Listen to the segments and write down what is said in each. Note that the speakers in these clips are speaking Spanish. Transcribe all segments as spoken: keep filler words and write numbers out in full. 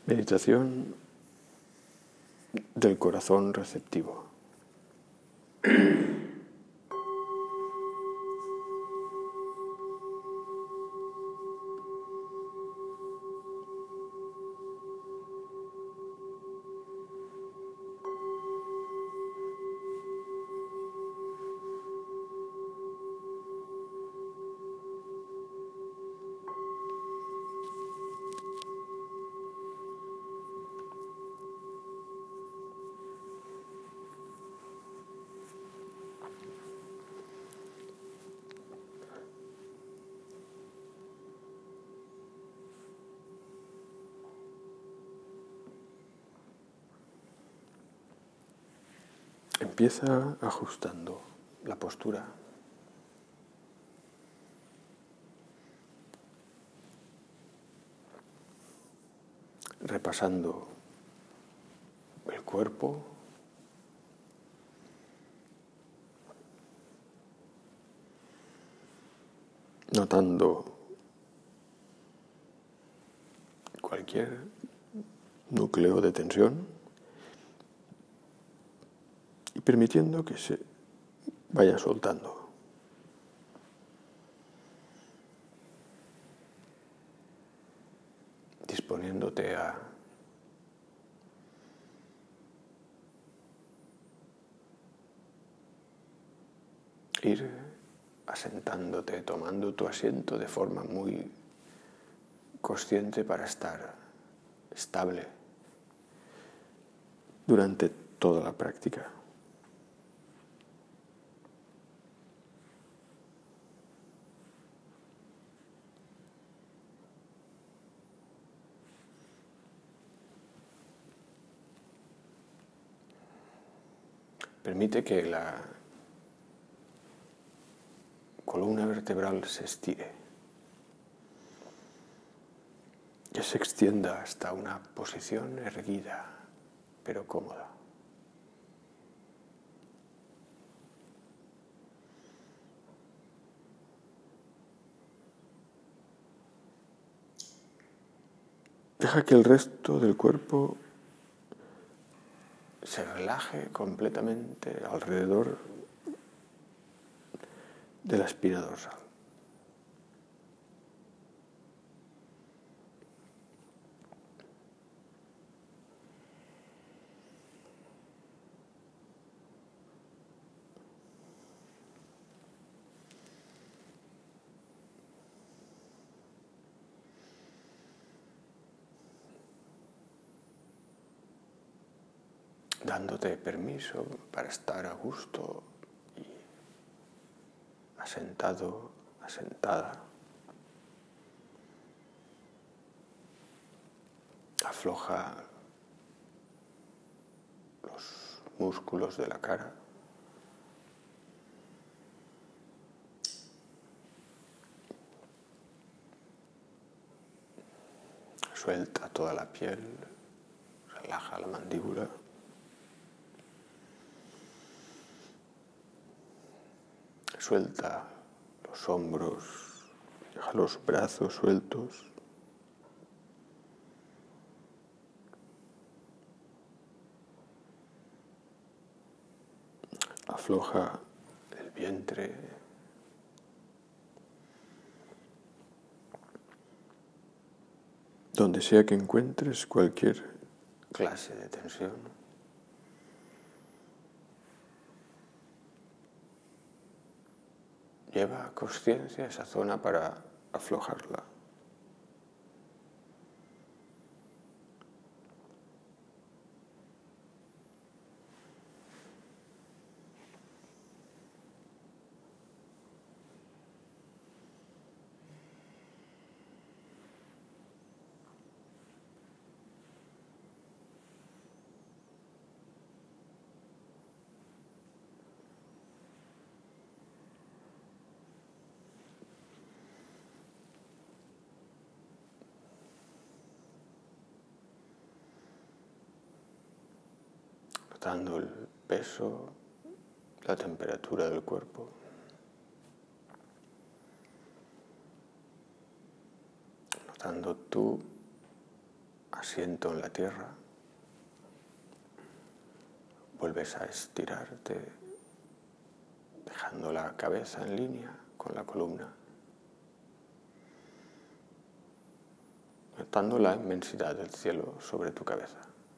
Meditación del corazón receptivo. Empieza ajustando la postura. Repasando el cuerpo. Notando cualquier núcleo de tensión y permitiendo que se vaya soltando. Disponiéndote a ir asentándote, tomando tu asiento de forma muy consciente para estar estable durante toda la práctica. Permite que la columna vertebral se estire, que se extienda hasta una posición erguida, pero cómoda. Deja que el resto del cuerpo se relaje completamente alrededor de la espina dorsal. Dándote permiso para estar a gusto y asentado, asentada. Afloja los músculos de la cara. Suelta toda la piel, relaja la mandíbula. Suelta los hombros, deja los brazos sueltos. Afloja el vientre. Donde sea que encuentres cualquier clase de tensión. Lleva consciencia a esa zona para aflojarla. Notando el peso, la temperatura del cuerpo. Notando tu asiento en la tierra, vuelves a estirarte, dejando la cabeza en línea con la columna, notando la inmensidad del cielo sobre tu cabeza.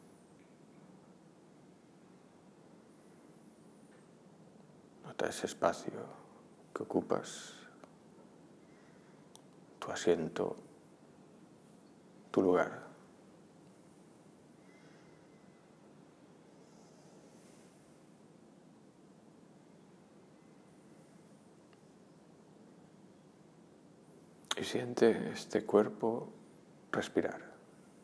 Nota ese espacio que ocupas, tu asiento, tu lugar. Y siente este cuerpo respirar.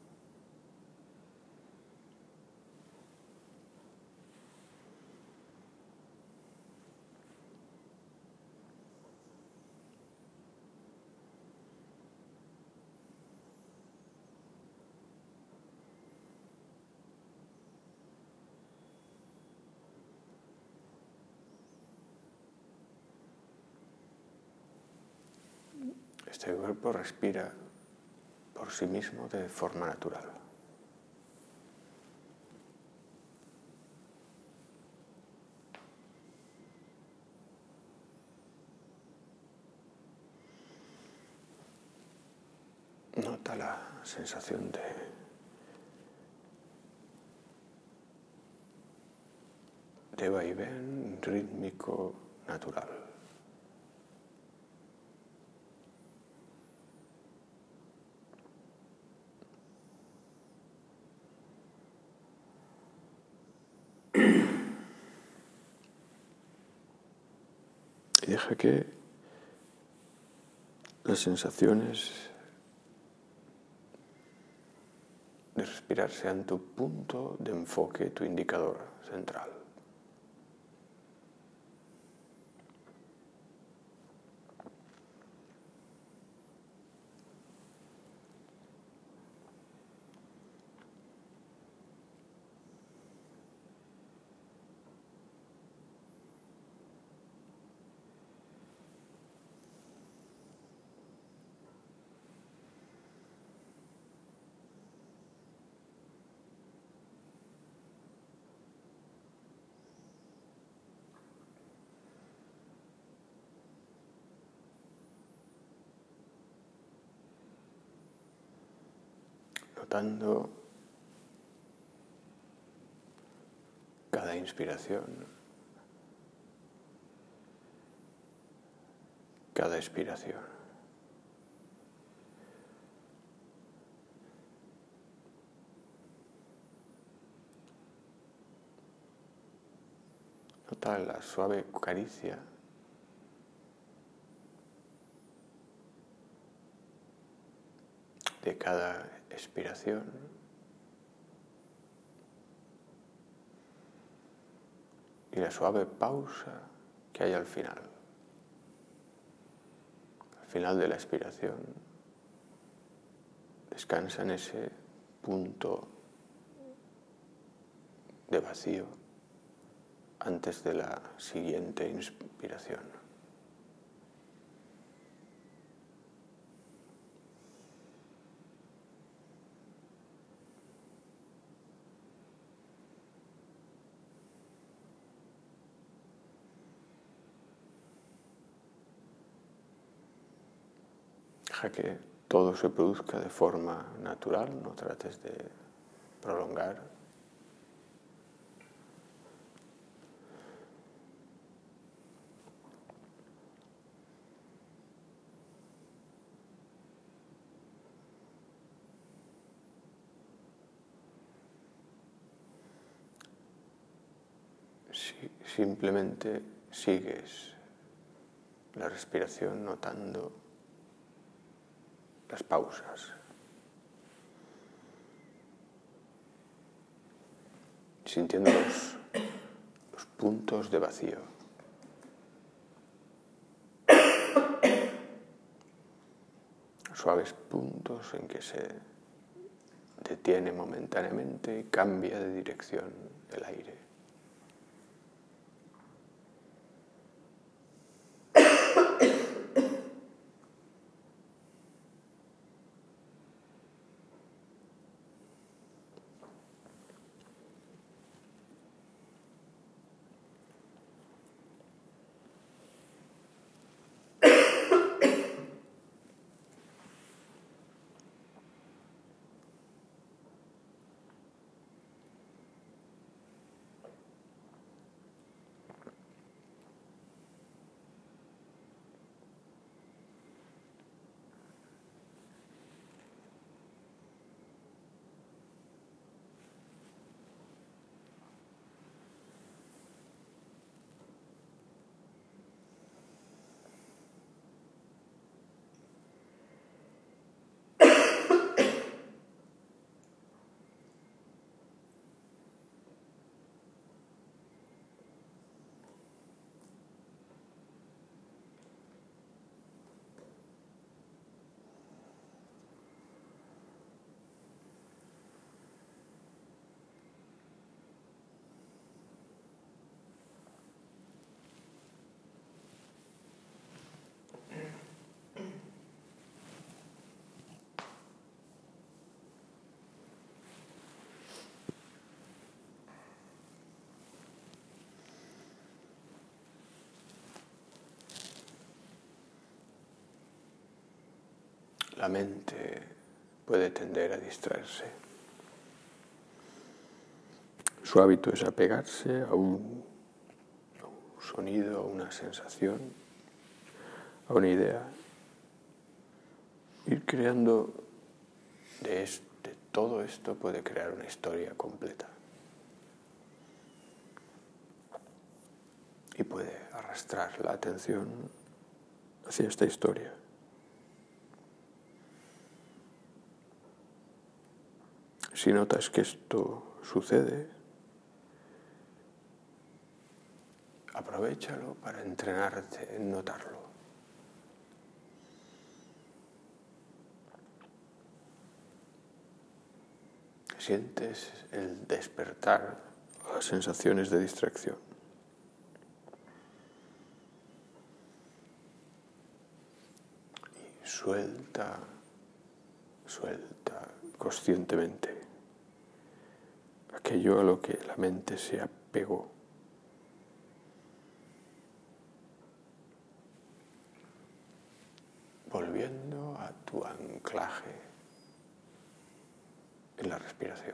Este cuerpo respira por sí mismo de forma natural. Nota la sensación de de vaivén rítmico natural. Y deja que las sensaciones de respirar sean tu punto de enfoque, tu indicador central. Notando cada inspiración, cada expiración. Nota la suave caricia de cada expiración y la suave pausa que hay al final. Al final de la expiración descansa en ese punto de vacío antes de la siguiente inspiración. Deja que todo se produzca de forma natural, no trates de prolongar. Si, simplemente sigues la respiración notando las pausas, sintiendo los, los puntos de vacío. Suaves puntos en que se detiene momentáneamente y cambia de dirección el aire. la mente puede tender a distraerse. Su hábito es apegarse a un, a un sonido, a una sensación, a una idea. Ir creando de, este, de todo esto puede crear una historia completa. Y puede arrastrar la atención hacia esta historia. Si notas que esto sucede, aprovéchalo para entrenarte en notarlo. Sientes el despertar a las sensaciones de distracción. Y suelta, suelta conscientemente aquello a lo que la mente se apegó. Volviendo a tu anclaje en la respiración.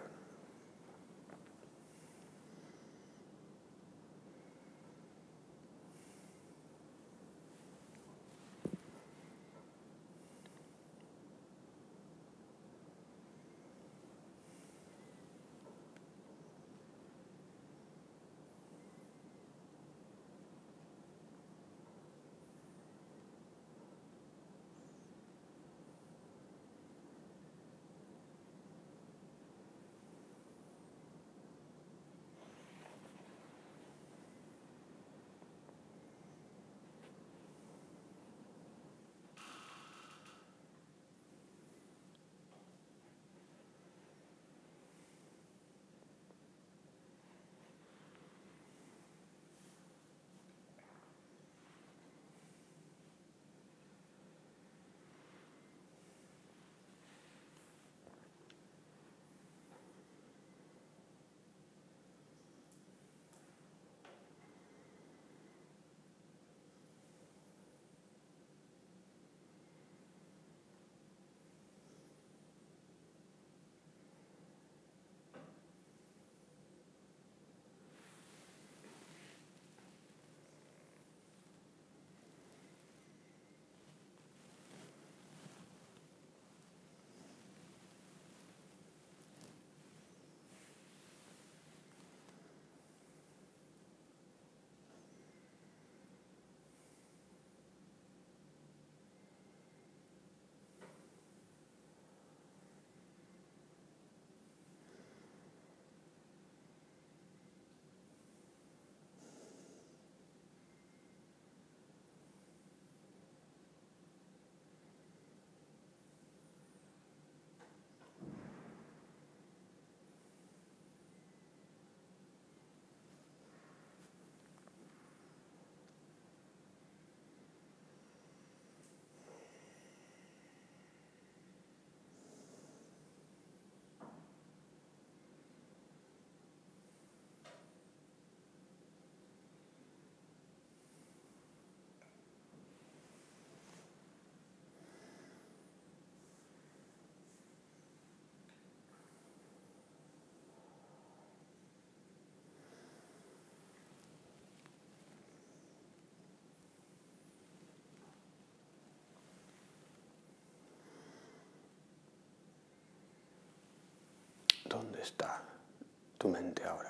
¿Dónde está tu mente ahora?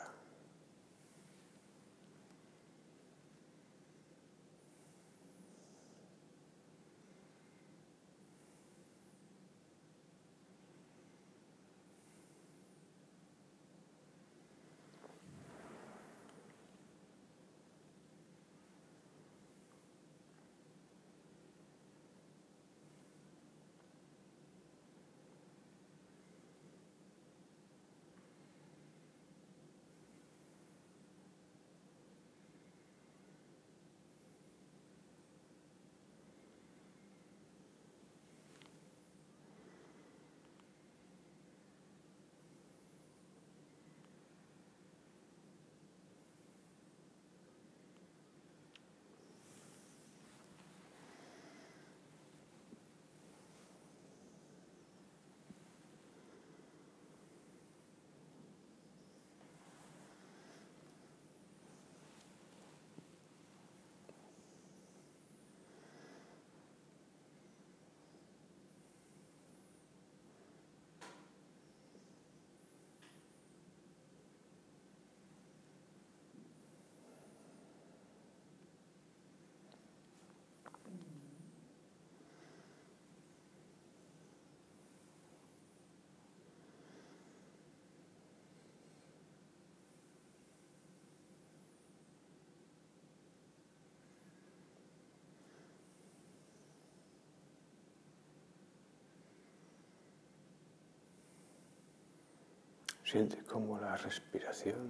Siente cómo la respiración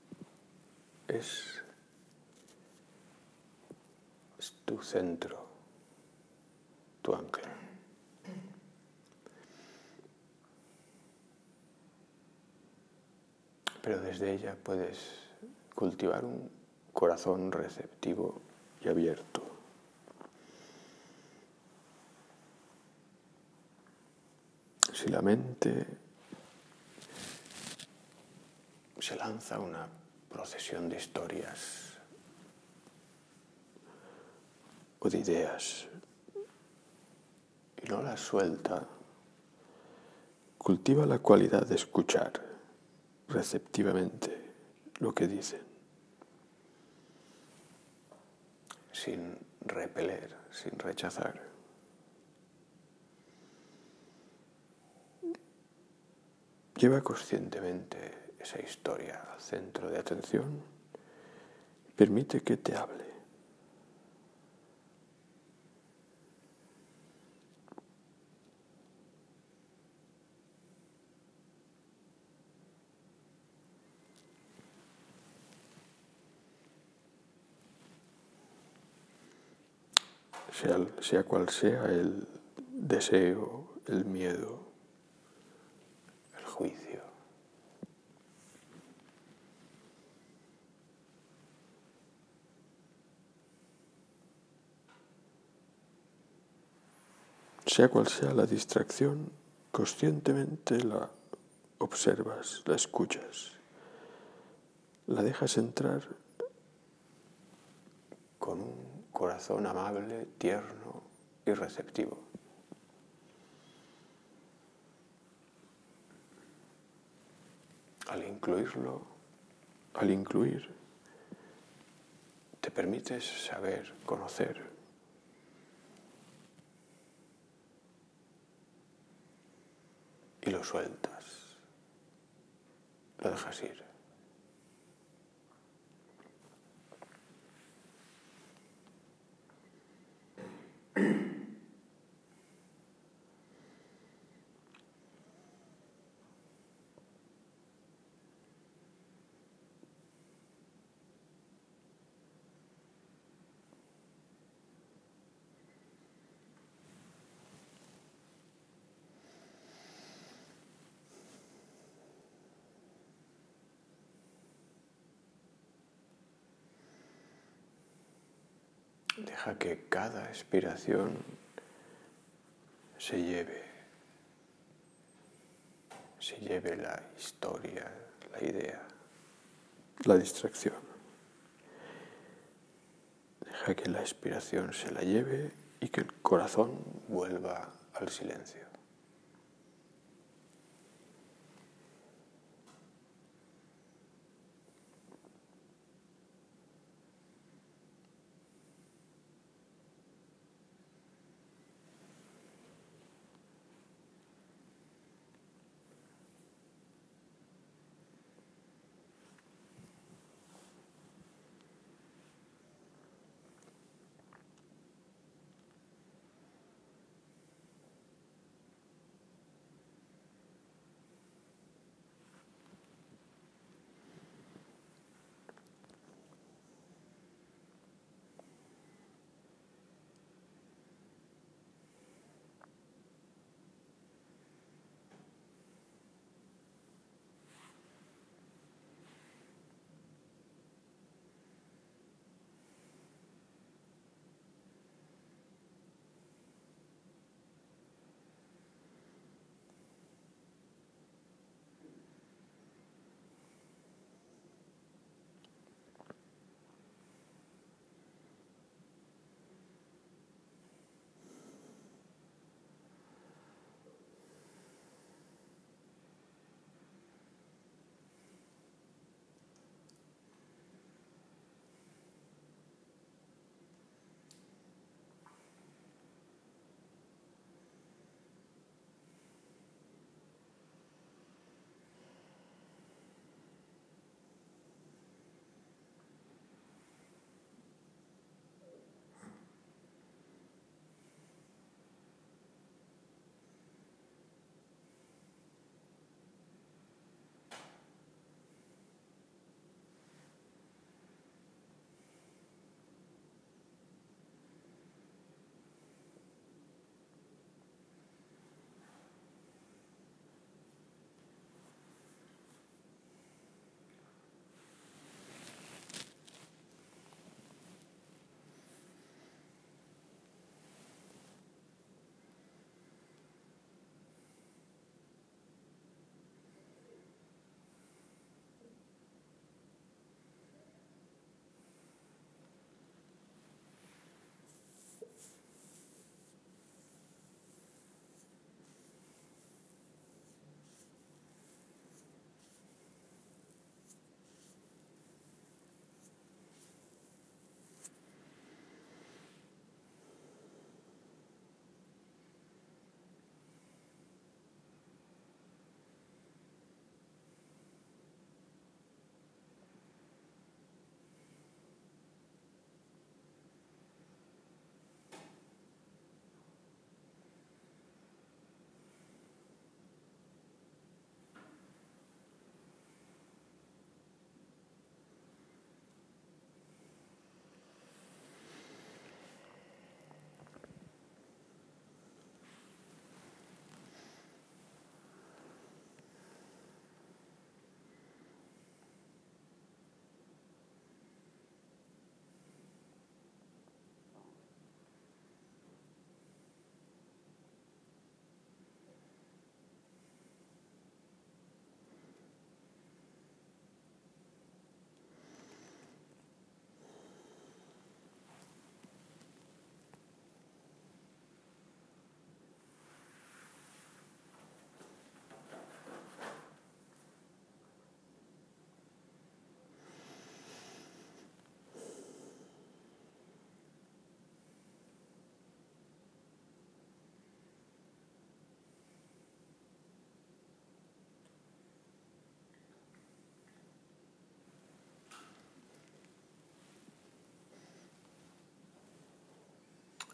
es, es tu centro, tu ancla. Pero desde ella puedes cultivar un corazón receptivo y abierto. Si la mente se lanza una procesión de historias o de ideas y no las suelta, cultiva la cualidad de escuchar receptivamente lo que dicen, sin repeler, sin rechazar. Lleva conscientemente esa historia al centro de atención y permite que te hable. Sea, sea cual sea el deseo, el miedo, el juicio. Sea cual sea la distracción, conscientemente la observas, la escuchas, la dejas entrar con un corazón amable, tierno y receptivo. Al incluirlo, al incluir, te permites saber, conocer. Y lo sueltas, lo dejas ir. Deja que cada expiración se lleve, se lleve la historia, la idea, la distracción. Deja que la expiración se la lleve y que el corazón vuelva al silencio.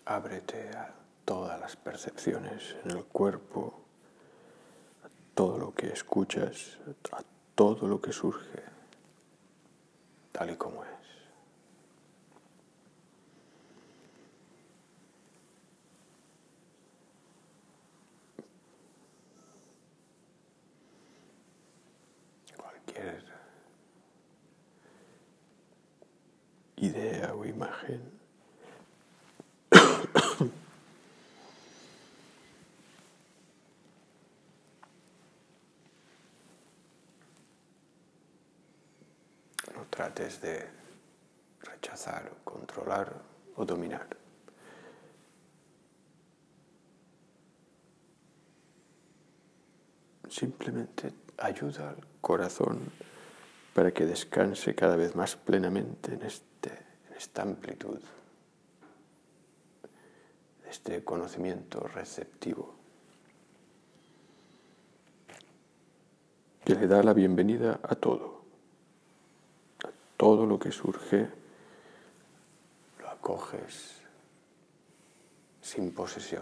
ábrete a todas las percepciones en el cuerpo, a todo lo que escuchas, a todo lo que surge, tal y como es. Cualquier idea o imagen no trates de rechazar, o controlar o dominar. Simplemente ayuda al corazón para que descanse cada vez más plenamente en, este, en esta amplitud, este conocimiento receptivo, que le da la bienvenida a todo, a todo lo que surge, lo acoges sin posesión,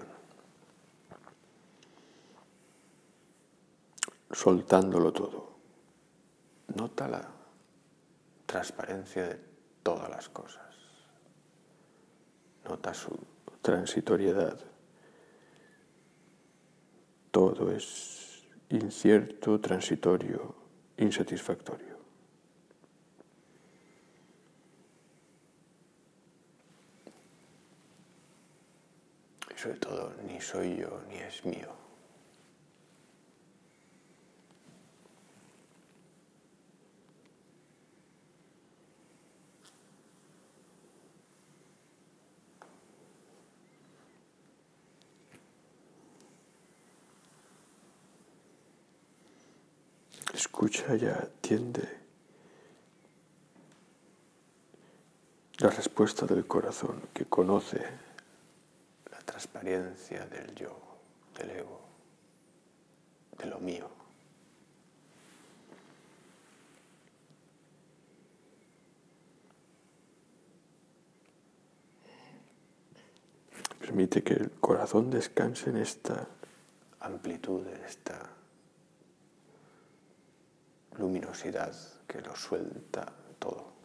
soltándolo todo. Nota la transparencia de todas las cosas. Nota su transitoriedad. Todo es incierto, transitorio, insatisfactorio. Y sobre todo, ni soy yo ni es mío. Escucha y atiende la respuesta del corazón que conoce la transparencia del yo, del ego, de lo mío. Permite que el corazón descanse en esta amplitud, en esta luminosidad que lo suelta todo.